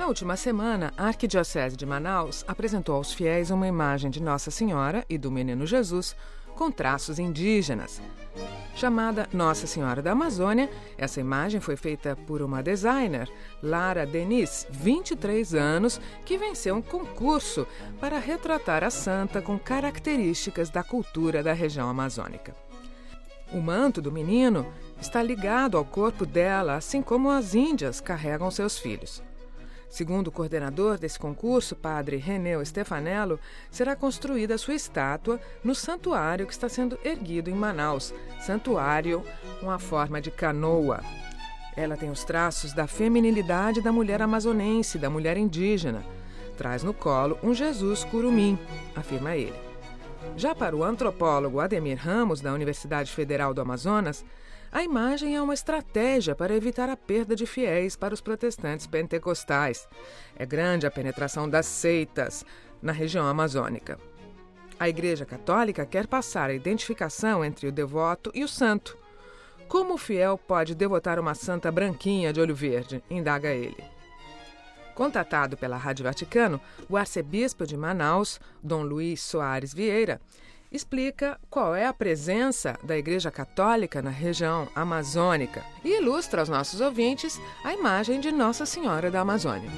Na última semana, a Arquidiocese de Manaus apresentou aos fiéis uma imagem de Nossa Senhora e do Menino Jesus com traços indígenas. Chamada Nossa Senhora da Amazônia, essa imagem foi feita por uma designer, Lara Denise, 23 anos, que venceu um concurso para retratar a santa com características da cultura da região amazônica. O manto do menino está ligado ao corpo dela, assim como as índias carregam seus filhos. Segundo o coordenador desse concurso, padre Reneu Stefanello, será construída sua estátua no santuário que está sendo erguido em Manaus, santuário com a forma de canoa. Ela tem os traços da feminilidade da mulher amazonense, da mulher indígena. Traz no colo um Jesus curumim, afirma ele. Já para o antropólogo Ademir Ramos, da Universidade Federal do Amazonas, a imagem é uma estratégia para evitar a perda de fiéis para os protestantes pentecostais. É grande a penetração das seitas na região amazônica. A Igreja Católica quer passar a identificação entre o devoto e o santo. Como o fiel pode devotar uma santa branquinha de olho verde? Indaga ele. Contatado pela Rádio Vaticano, o arcebispo de Manaus, Dom Luiz Soares Vieira, explica qual é a presença da Igreja Católica na região amazônica e ilustra aos nossos ouvintes a imagem de Nossa Senhora da Amazônia.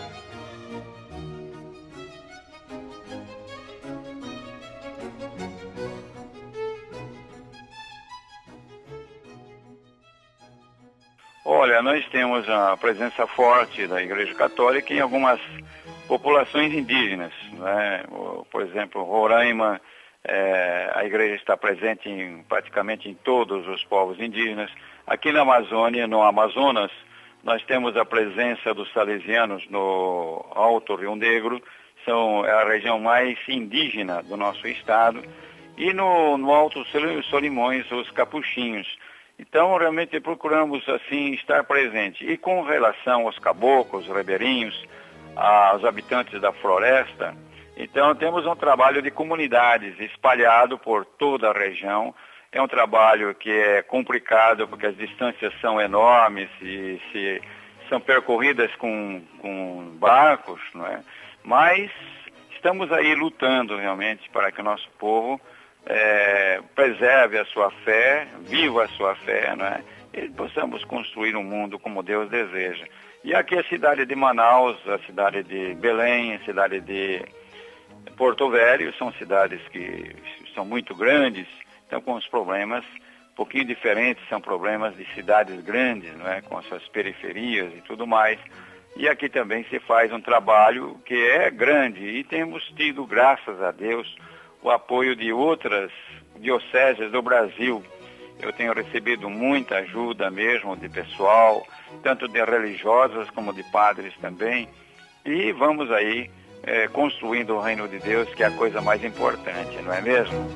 Olha, nós temos a presença forte da Igreja Católica em algumas populações indígenas, né? Por exemplo, Roraima, a igreja está presente praticamente em todos os povos indígenas. Aqui na Amazônia, no Amazonas, nós temos a presença dos salesianos no Alto Rio Negro, são a região mais indígena do nosso estado, e no Alto Solimões, os capuchinhos. Então, realmente procuramos, assim, estar presente. E com relação aos caboclos, ribeirinhos, aos habitantes da floresta, então temos um trabalho de comunidades espalhado por toda a região. É um trabalho que é complicado porque as distâncias são enormes e são percorridas com barcos, não é? Mas estamos aí lutando realmente para que o nosso povo preserve a sua fé, viva a sua fé, não é? E possamos construir um mundo como Deus deseja. E aqui a cidade de Manaus, a cidade de Belém, a cidade de Porto Velho, são cidades que são muito grandes, estão com os problemas um pouquinho diferentes, são problemas de cidades grandes, não é? Com as suas periferias e tudo mais. E aqui também se faz um trabalho que é grande e temos tido, graças a Deus, o apoio de outras dioceses do Brasil. Eu tenho recebido muita ajuda mesmo de pessoal, tanto de religiosas como de padres também, e vamos aí construindo o reino de Deus, que é a coisa mais importante, não é mesmo?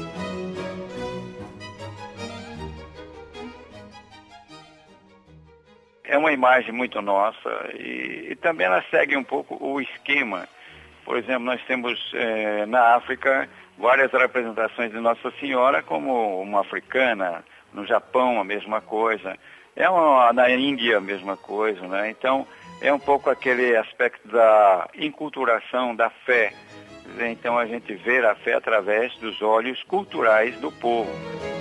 É uma imagem muito nossa e também ela segue um pouco o esquema. Por exemplo, nós temos na África várias representações de Nossa Senhora como uma africana, no Japão a mesma coisa, na Índia a mesma coisa, né? Então é um pouco aquele aspecto da enculturação da fé. Então a gente vê a fé através dos olhos culturais do povo.